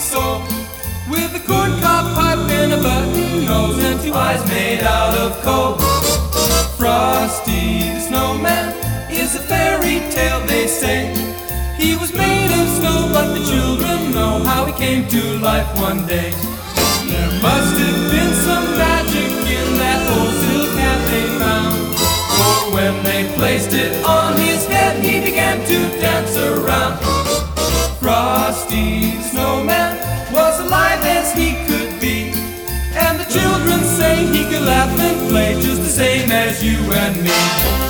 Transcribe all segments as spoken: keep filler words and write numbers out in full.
soul, with a corncob pipe and a button nose and two eyes made out of coal. Frosty the Snowman is a fairy tale, they say. He was made of snow, but the children know how he came to life one day. There must have been some magic in that old silk hat they found, for when they placed it on his head, he began to dance around. Frosty the Snowman was alive as he could be, and the children say he could laugh and play just the same as you and me.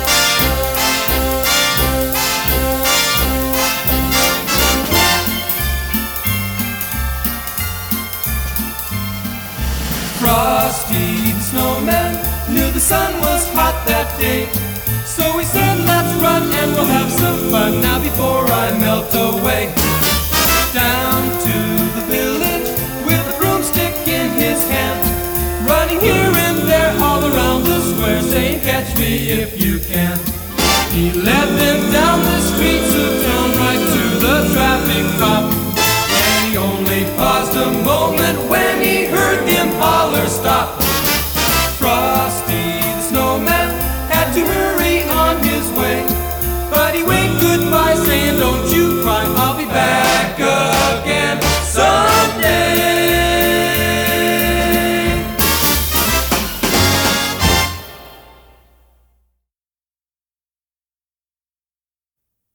Frosty the Snowman knew the sun was hot that day, so he said, let's run and we'll have some fun now before I melt away. Down to the village with a broomstick in his hand, running here and there all around the square, saying, catch me if you can. He led them down the streets of town right to the traffic light.